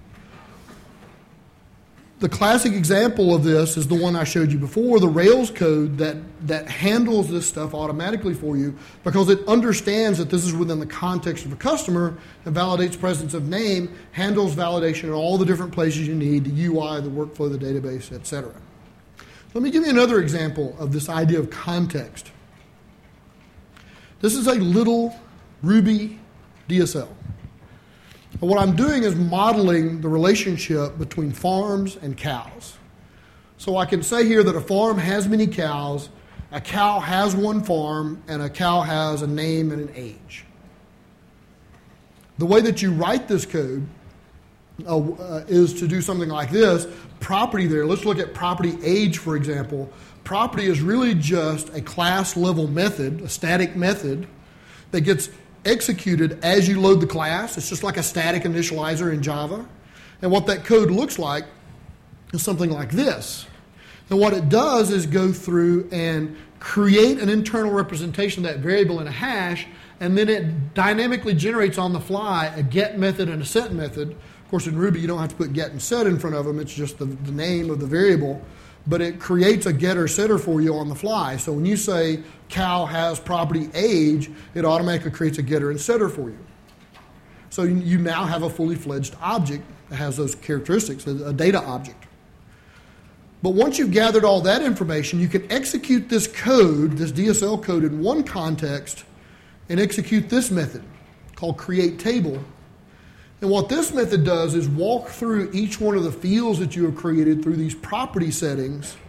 The classic example of this is the one I showed you before, the Rails code that handles this stuff automatically for you because it understands that this is within the context of a customer and validates presence of name, handles validation in all the different places you need, the UI, the workflow, the database, etc. Let me give you another example of this idea of context. This is a little Ruby DSL. And what I'm doing is modeling the relationship between farms and cows. So I can say here that a farm has many cows, a cow has one farm, and a cow has a name and an age. The way that you write this code is to do something like this. Property there, let's look at property age, for example. Property is really just a class level method, a static method that gets executed as you load the class. It's just like a static initializer in Java. And what that code looks like is something like this. And what it does is go through and create an internal representation of that variable in a hash, and then it dynamically generates on the fly a get method and a set method. Of course, in Ruby, you don't have to put get and set in front of them. It's just the name of the variable. But it creates a getter setter for you on the fly. So when you say cow has property age, it automatically creates a getter and setter for you. So you now have a fully fledged object that has those characteristics, a data object. But once you've gathered all that information, you can execute this code, this DSL code in one context and execute this method called create table. And what this method does is walk through each one of the fields that you have created through these property settings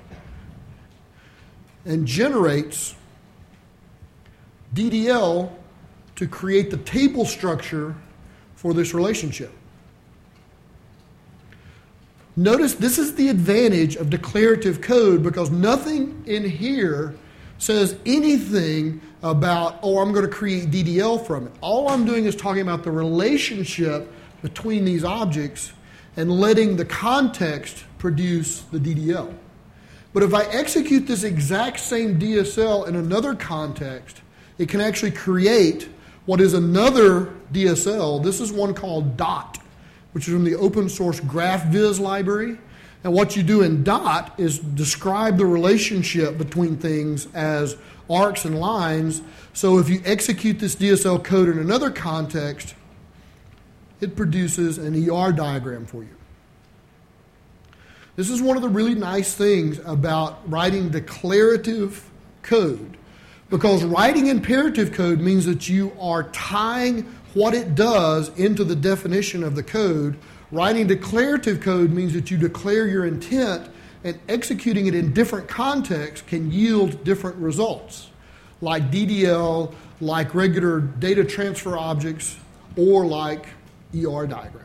and generates DDL to create the table structure for this relationship. Notice this is the advantage of declarative code because nothing in here says anything about, oh, I'm going to create DDL from it. All I'm doing is talking about the relationship between these objects and letting the context produce the DDL. But if I execute this exact same DSL in another context, it can actually create what is another DSL. This is one called DOT, which is from the open source GraphViz library. And what you do in DOT is describe the relationship between things as arcs and lines. So if you execute this DSL code in another context, it produces an ER diagram for you. This is one of the really nice things about writing declarative code, because writing imperative code means that you are tying what it does into the definition of the code. Writing declarative code means that you declare your intent, and executing it in different contexts can yield different results, like DDL, like regular data transfer objects, or like ER diagrams.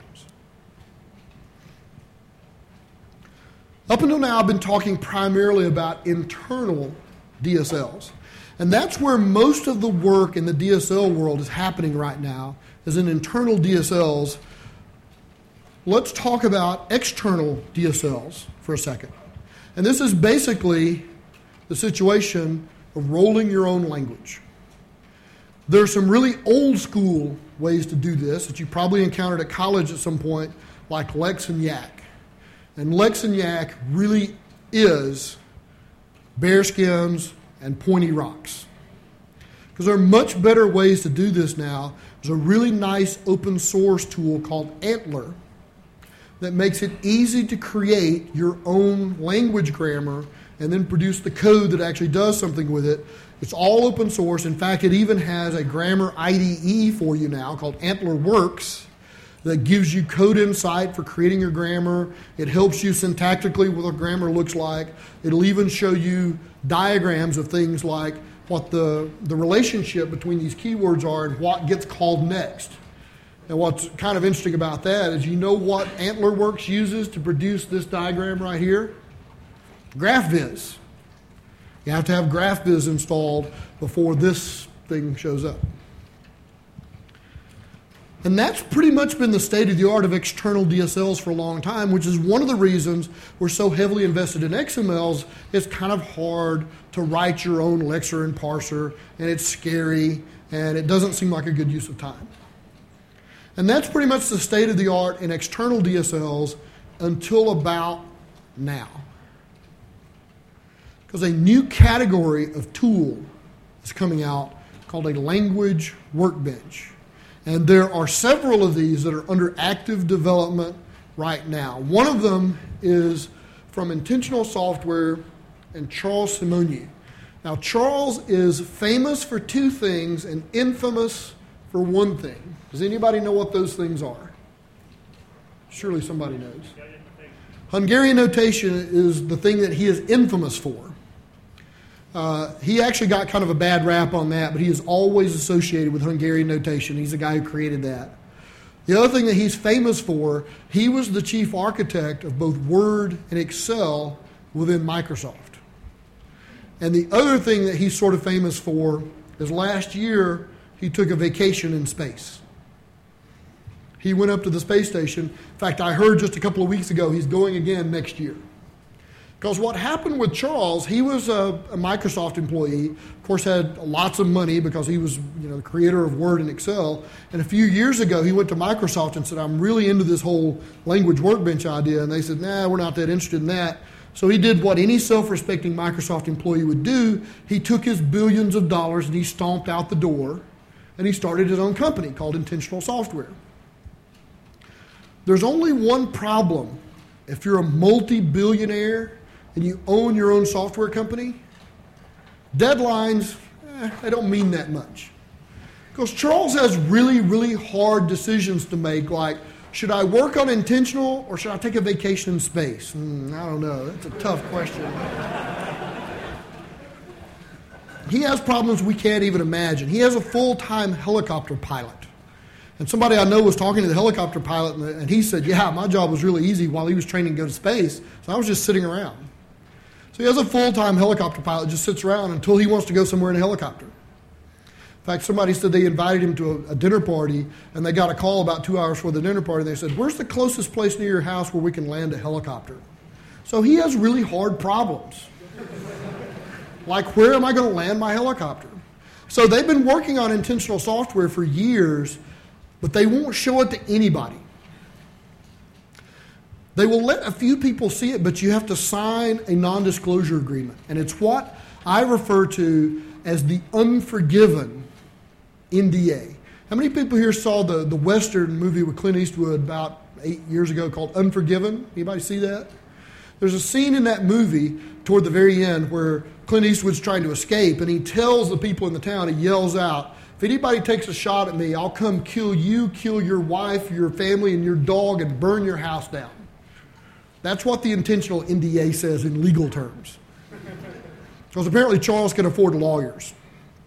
Up until now, I've been talking primarily about internal DSLs. And that's where most of the work in the DSL world is happening right now, is in internal DSLs. Let's talk about external DSLs for a second. And this is basically the situation of rolling your own language. There are some really old school ways to do this that you probably encountered at college at some point, like Lex and Yak. And Lex and Yak really is bearskins and pointy rocks. Because there are much better ways to do this now. There's a really nice open source tool called Antler that makes it easy to create your own language grammar and then produce the code that actually does something with it. It's all open source. In fact, it even has a grammar IDE for you now called Antler Works that gives you code insight for creating your grammar. It helps you syntactically what a grammar looks like. It'll even show you diagrams of things like what the relationship between these keywords are and what gets called next. And what's kind of interesting about that is, you know what AntlerWorks uses to produce this diagram right here? GraphViz. You have to have GraphViz installed before this thing shows up. And that's pretty much been the state of the art of external DSLs for a long time, which is one of the reasons we're so heavily invested in XMLs. It's kind of hard to write your own lexer and parser, and it's scary, and it doesn't seem like a good use of time. And that's pretty much the state of the art in external DSLs until about now. Because a new category of tool is coming out called a language workbench. And there are several of these that are under active development right now. One of them is from Intentional Software and Charles Simonyi. Now, Charles is famous for two things and infamous for one thing. Does anybody know what those things are? Surely somebody knows. Hungarian notation is the thing that he is infamous for. He actually got kind of a bad rap on that, but he is always associated with Hungarian notation. He's the guy who created that. The other thing that he's famous for, he was the chief architect of both Word and Excel within Microsoft. And the other thing that he's sort of famous for is last year he took a vacation in space. He went up to the space station. In fact, I heard just a couple of weeks ago he's going again next year. Because what happened with Charles, he was a Microsoft employee, of course had lots of money because he was the creator of Word and Excel. And a few years ago, he went to Microsoft and said, I'm really into this whole language workbench idea. And they said, nah, we're not that interested in that. So he did what any self-respecting Microsoft employee would do. He took his billions of dollars and he stomped out the door and he started his own company called Intentional Software. There's only one problem. If you're a multi-billionaire and you own your own software company, deadlines, they don't mean that much. Because Charles has really, really hard decisions to make, like, should I work on Intentional or should I take a vacation in space? I don't know. That's a tough question. He has problems we can't even imagine. He has a full-time helicopter pilot. And somebody I know was talking to the helicopter pilot, and he said, yeah, my job was really easy while he was training to go to space, so I was just sitting around. So he has a full-time helicopter pilot, just sits around until he wants to go somewhere in a helicopter. In fact, somebody said they invited him to a dinner party, and they got a call about 2 hours before the dinner party, and they said, where's the closest place near your house where we can land a helicopter? So he has really hard problems. Like, where am I going to land my helicopter? So they've been working on Intentional Software for years, but they won't show it to anybody. They will let a few people see it, but you have to sign a non-disclosure agreement. And it's what I refer to as the Unforgiven NDA. How many people here saw the Western movie with Clint Eastwood about 8 years ago called Unforgiven? Anybody see that? There's a scene in that movie toward the very end where Clint Eastwood's trying to escape, and he tells the people in the town, he yells out, if if anybody takes a shot at me, I'll come kill you, kill your wife, your family, and your dog, and burn your house down. That's what the intentional NDA says in legal terms. Because apparently Charles can afford lawyers.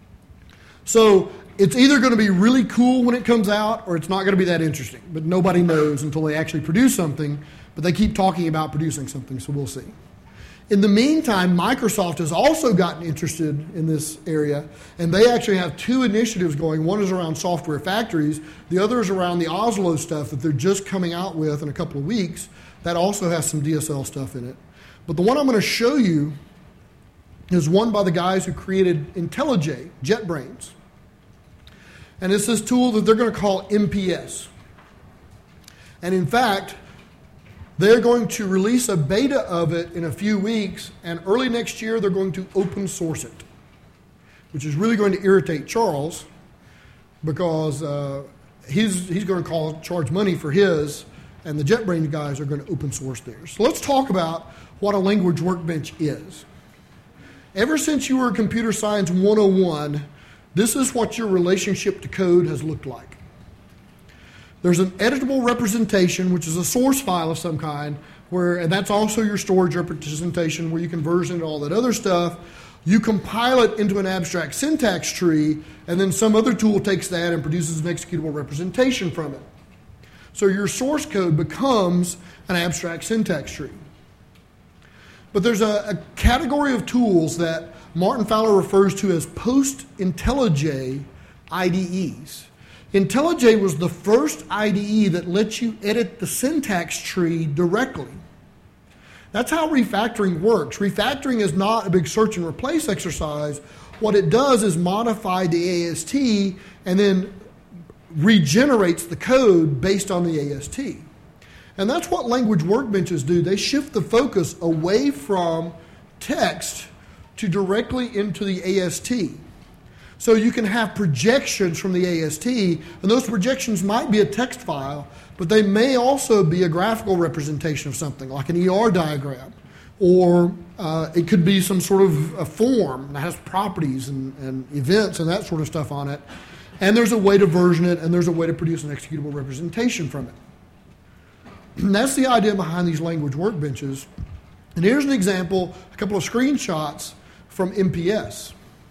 So it's either going to be really cool when it comes out, or it's not going to be that interesting. But nobody knows until they actually produce something. But they keep talking about producing something, so we'll see. In the meantime, Microsoft has also gotten interested in this area, and they actually have two initiatives going. One is around software factories. The other is around the Oslo stuff that they're just coming out with in a couple of weeks. That also has some DSL stuff in it. But the one I'm going to show you is one by the guys who created IntelliJ, JetBrains. And it's this tool that they're going to call MPS. And in fact, they're going to release a beta of it in a few weeks, and early next year they're going to open source it, which is really going to irritate Charles because he's going to charge money for his, and the JetBrains guys are going to open source theirs. So let's talk about what a language workbench is. Ever since you were in Computer Science 101, this is what your relationship to code has looked like. There's an editable representation, which is a source file of some kind, and that's also your storage representation where you can version and all that other stuff. You compile it into an abstract syntax tree, and then some other tool takes that and produces an executable representation from it. So your source code becomes an abstract syntax tree. But there's a category of tools that Martin Fowler refers to as post-IntelliJ IDEs. IntelliJ was the first IDE that lets you edit the syntax tree directly. That's how refactoring works. Refactoring is not a big search and replace exercise. What it does is modify the AST and then regenerates the code based on the AST. And that's what language workbenches do. They shift the focus away from text to directly into the AST. So you can have projections from the AST, and those projections might be a text file, but they may also be a graphical representation of something, like an ER diagram. Or it could be some sort of a form that has properties and events and that sort of stuff on it. And there's a way to version it, and there's a way to produce an executable representation from it. And that's the idea behind these language workbenches. And here's an example, a couple of screenshots from MPS.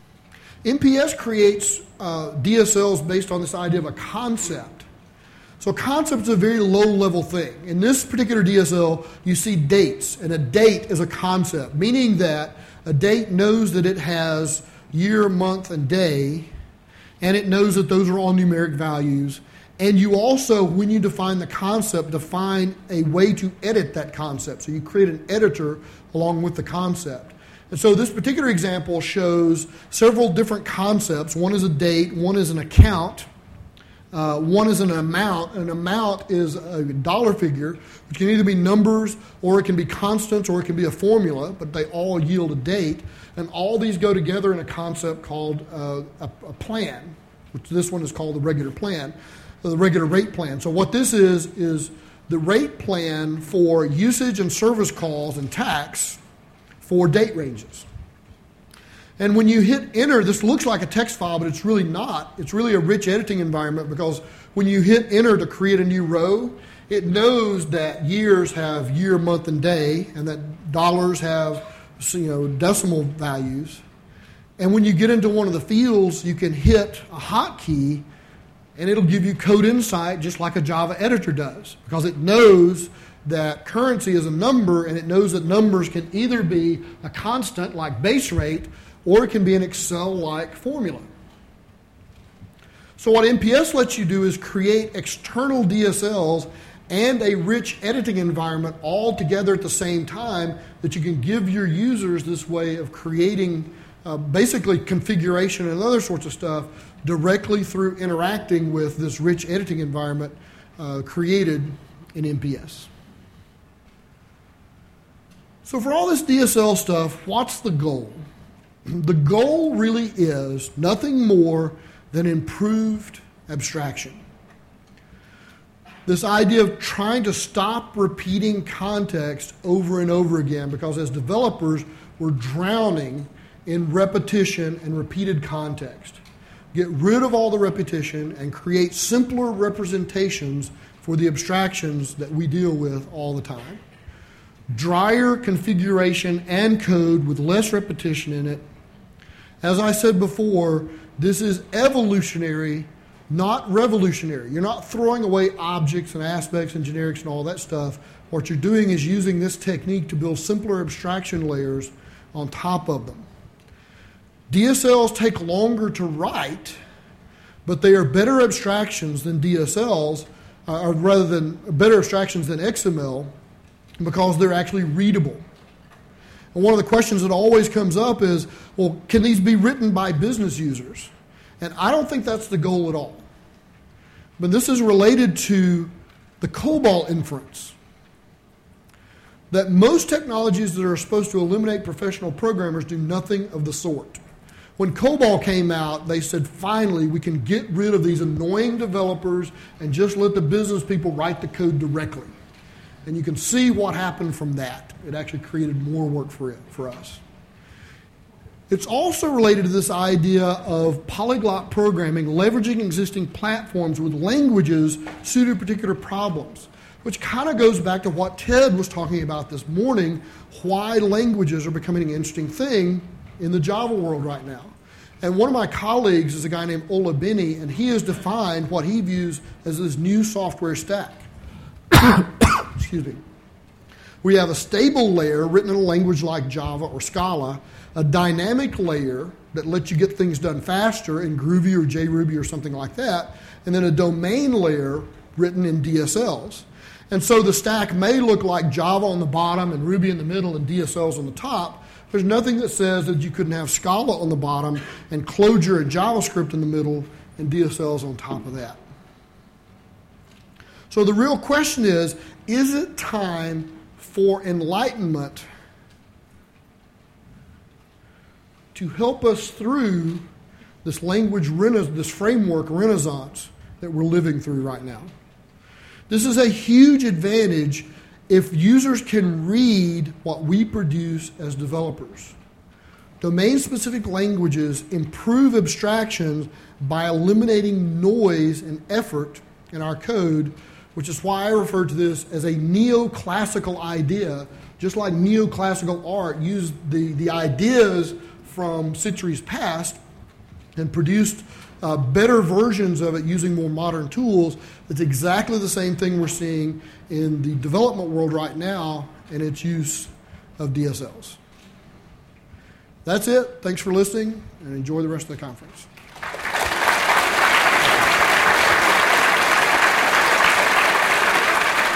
MPS creates DSLs based on this idea of a concept. So a concept is a very low-level thing. In this particular DSL, you see dates, and a date is a concept, meaning that a date knows that it has year, month, and day, and it knows that those are all numeric values. And you also, when you define the concept, define a way to edit that concept. So you create an editor along with the concept. And so this particular example shows several different concepts. One is a date, one is an account, one is an amount. An amount is a dollar figure, which can either be numbers, or it can be constants, or it can be a formula, but they all yield a date. And all these go together in a concept called a plan, which this one is called the regular plan, the regular rate plan. So what this is the rate plan for usage and service calls and tax for date ranges. And when you hit enter, this looks like a text file, but it's really not. It's really a rich editing environment, because when you hit enter to create a new row, it knows that years have year, month, and day, and that dollars have decimal values. And when you get into one of the fields, you can hit a hotkey, and it'll give you code insight just like a Java editor does, because it knows that currency is a number, and it knows that numbers can either be a constant like base rate, or it can be an Excel-like formula. So what MPS lets you do is create external DSLs and a rich editing environment all together at the same time, that you can give your users this way of creating basically configuration and other sorts of stuff directly through interacting with this rich editing environment created in MPS. So for all this DSL stuff, what's the goal? The goal really is nothing more than improved abstraction. This idea of trying to stop repeating context over and over again, because as developers, we're drowning in repetition and repeated context. get rid of all the repetition, and create simpler representations for the abstractions that we deal with all the time. Drier configuration and code with less repetition in it. As I said before, this is evolutionary, not revolutionary. You're not throwing away objects and aspects and generics and all that stuff. What you're doing is using this technique to build simpler abstraction layers on top of them. DSLs take longer to write, but they are better abstractions than DSLs, or rather than better abstractions than XML, because they're actually readable. And one of the questions that always comes up is, well, can these be written by business users? And I don't think that's the goal at all. But this is related to the COBOL inference. That most technologies that are supposed to eliminate professional programmers do nothing of the sort. When COBOL came out, they said, finally, we can get rid of these annoying developers and just let the business people write the code directly. And you can see what happened from that. It actually created more work for us. It's also related to this idea of polyglot programming, leveraging existing platforms with languages suited to particular problems, which kind of goes back to what Ted was talking about this morning, why languages are becoming an interesting thing in the Java world right now. And one of my colleagues is a guy named Ola Benny, and he has defined what he views as this new software stack. Excuse me. We have a stable layer written in a language like Java or Scala, a dynamic layer that lets you get things done faster in Groovy or JRuby or something like that, and then a domain layer written in DSLs. And so the stack may look like Java on the bottom and Ruby in the middle and DSLs on the top. There's nothing that says that you couldn't have Scala on the bottom and Clojure and JavaScript in the middle and DSLs on top of that. So the real question is it time for enlightenment to help us through this this framework renaissance that we're living through right now? This is a huge advantage if users can read what we produce as developers. Domain-specific languages improve abstractions by eliminating noise and effort in our code, which is why I refer to this as a neoclassical idea. Just like neoclassical art used the ideas from centuries past and produced better versions of it using more modern tools. It's exactly the same thing we're seeing in the development world right now in its use of DSLs. That's it. Thanks for listening, and enjoy the rest of the conference.